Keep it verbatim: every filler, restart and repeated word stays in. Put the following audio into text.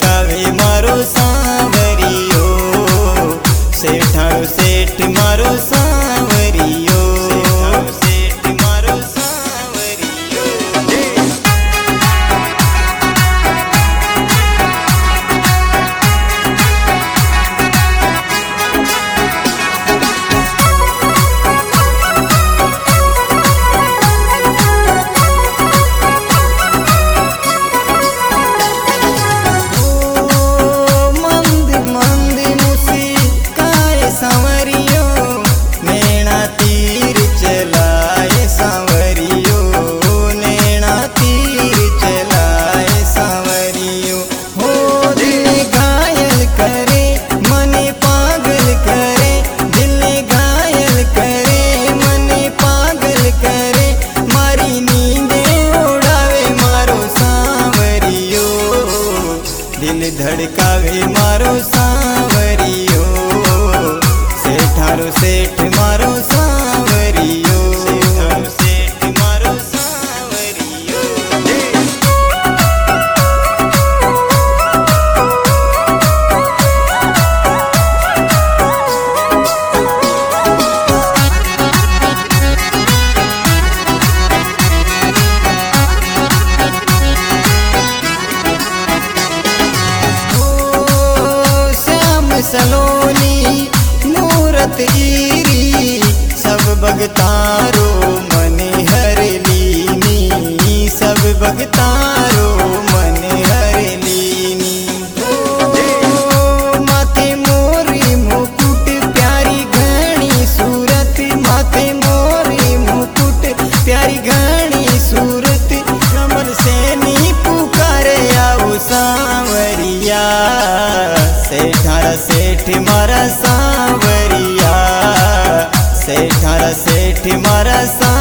धड़कावे मारो सांवरियो, सेठारो सेठ मारो सांवरियो, सेठारो सेठ मारो सांवरियो। धड़कावे मारो सांवरियो, सेठारो सेठ मारो सांवरियो, सेठारो सेठ मारो सांवरियो। सलोनी मूरत ईरी सब भगतारो मन हर लीनी, सब भगतारो मन हर लीनी। ओ माथे मोरी मुकुट प्यारी घनी सूरत, माथे मोरी मुकुट प्यारी घनी सूरत, कमल से नी पुकारे आओ सांवरिया, सेठारा सेठ मारा सांवरिया, सेठारा सेठ मारा सांवरिया।